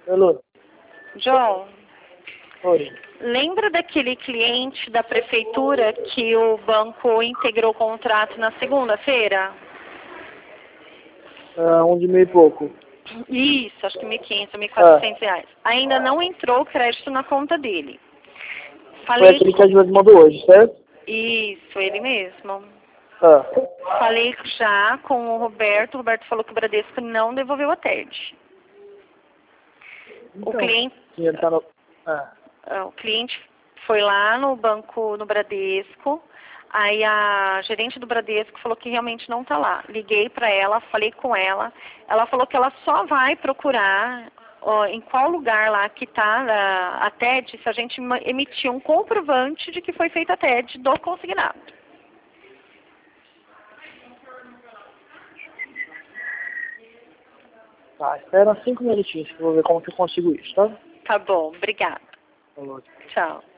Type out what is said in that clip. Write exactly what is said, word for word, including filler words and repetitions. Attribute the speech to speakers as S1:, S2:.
S1: Alô?
S2: John,
S1: Oi.
S2: lembra daquele cliente da prefeitura que o banco integrou o contrato na segunda-feira?
S1: Ah, um de meio e pouco.
S2: Isso, acho que mil e quinhentos, mil e quatrocentos reais. Ainda não entrou o crédito na conta dele.
S1: Foi
S2: Falei
S1: aquele que
S2: com...
S1: a gente mandou hoje, certo?
S2: Isso, ele mesmo.
S1: Ah.
S2: Falei já com o Roberto. O Roberto falou que o Bradesco não devolveu a T E D.
S1: Então,
S2: O cliente...
S1: o dinheiro tá no... Ah.
S2: O cliente foi lá no banco, no Bradesco, aí a gerente do Bradesco falou que realmente não está lá. Liguei para ela, falei com ela, ela falou que ela só vai procurar ó, em qual lugar lá que está a, a T E D, se a gente emitir um comprovante de que foi feita a T E D do consignado.
S1: Tá, espera cinco minutinhos que eu vou ver como que eu consigo isso, tá?
S2: Tá bom, obrigada.
S1: Falou.
S2: Tchau.